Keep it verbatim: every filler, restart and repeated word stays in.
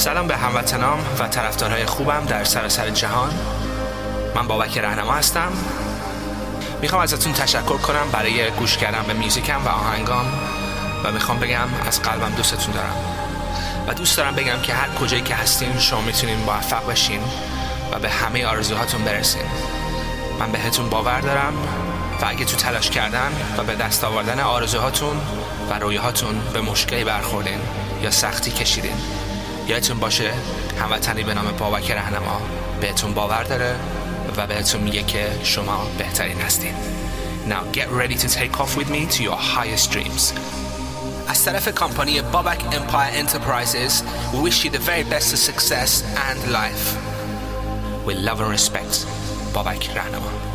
سلام به هموطنام و طرفدارهای خوبم در سراسر جهان. من بابک رهنما هستم. میخوام ازتون تشکر کنم برای گوش کردن به میوزیکم و آهنگام و میخوام بگم از قلبم دوستتون دارم و دوست دارم بگم که هر کجایی که هستین شما میتونین موفق بشین و به همه آرزوهاتون برسین. من بهتون باور دارم و اگه تو تلاش کردن و به دست آوردن آرزوهاتون و رویاهاتون به مشکلی برخوردین یا سختی کشیدین، یادتون باشه هموطنی به نام بابک رهنما بهتون باور داره و بهتون میگه که شما بهترین هستین. Now get ready to take off with me to your highest dreams. از طرف کمپانی بابک Empire Enterprises, we wish you the very best of success and life. With love and respect, بابک رهنما.